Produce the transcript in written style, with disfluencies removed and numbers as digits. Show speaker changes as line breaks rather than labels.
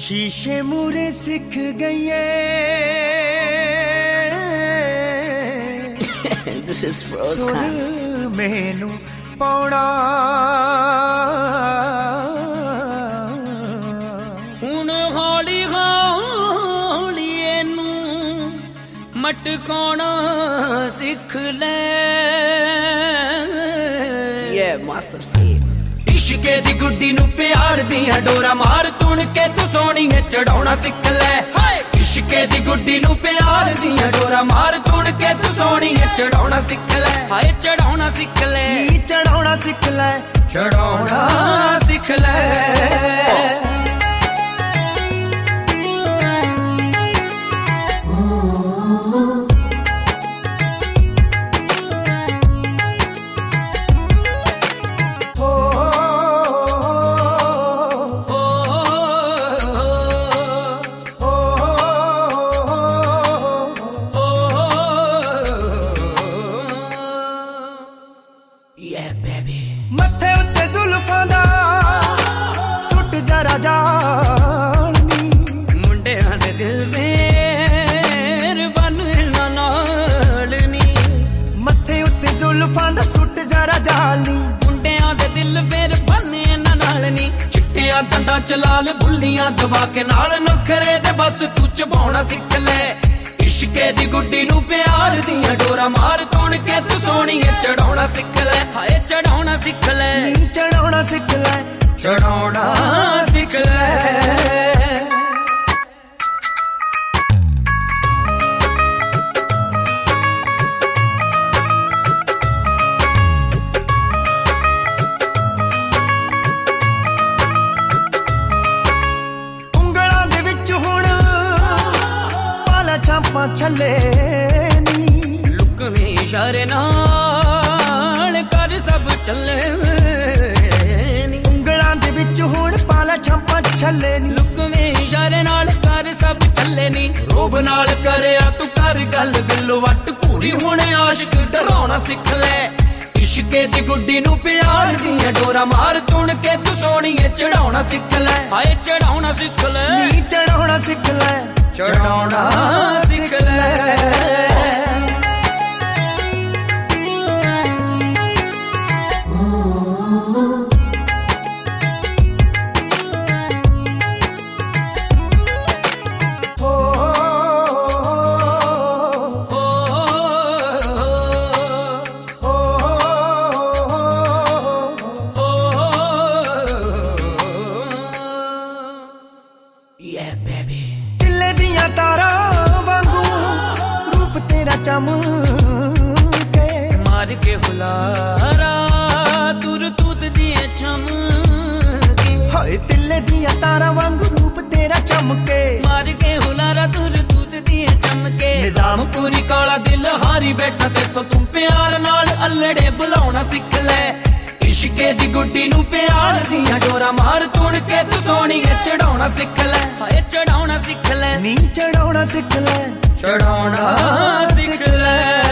शीशे मूरे सिख गई
This is Froze Khan.
मैनू पाउणा
हुण हौली हौली एनू मटकाउणा सिख ले Yeah, Master Steve. इश्के दी गुड्डी नू प्यार दियां डोरा मार तुण के तू सोहणी है चढ़ाउणा सिख ले इश्के दी गुड्डी नू प्यार दियां डोरा मार तुण के तू सोहणी है चढ़ाउणा सिख ले हाय चढ़ाउणा सिख ले
चढ़ाउणा सिख ले
चढ़ाउणा सिख ले
मत्थे उत्ते जुल्फां दा सुट जरा जानी
मुंडियां दे दिल मेर बन नाल नी
मत्थे उत्ते जुल्फां दा सुट जरा जानी
मुंडियां दे दिल मेर बन नाल नी चिट्टियां दंदां च लाल बुल्लियां दबा के नाल नखरे ते बस तू चबाउणा सिख ले इश्के दी गुड्डी नू प्यार दियां डोरा मार तुण के तू सोहणी है चढ़ाउणा सिख ले हाय चढ़ाउणा सिख ले
चढ़ाउणा सिख ले
चढ़ाउणा सिख ले
छले
लुकवे इशारे नाल कर सब चले
उंगलां दे विच हुण पाला छापा छले
लुकवे इशारे नाल कर सब चले नी रोब नाल करया तू कर गल दिल वट घूरी हुण आशिक डराउणा सिख ले इश्के दी गुड्डी नू प्यार दियां डोरा मार तुण के तू सोहणी है चढ़ाउणा सिख ले हाय चढ़ाउणा सिख ले
चढ़ाउणा सिख ले
चढ़ाउणा सिख ले Yeah, baby.
तिल्ले दियां तारा वांगू रूप तेरा चमके
मार के हुलारा तुर तूत दिए चमके
हाय तिल्ले दियां तारा वांगू रूप तेरा चमके
मार के हुलारा तुर तूत दिए चमके निजाम पूरी काला दिल हारी बैठा ते तो तुम प्यार नाल अल्लड़े बुलाउणा सिख ले इश्के दी गुड्डी नू प्यार दियां डोरा मार तुण के तू सोहणी है चढ़ाउणा सिख ले हाय चढ़ाउणा सिख ले
नी चढ़ाउणा सिख ले
चढ़ाउणा सिख ले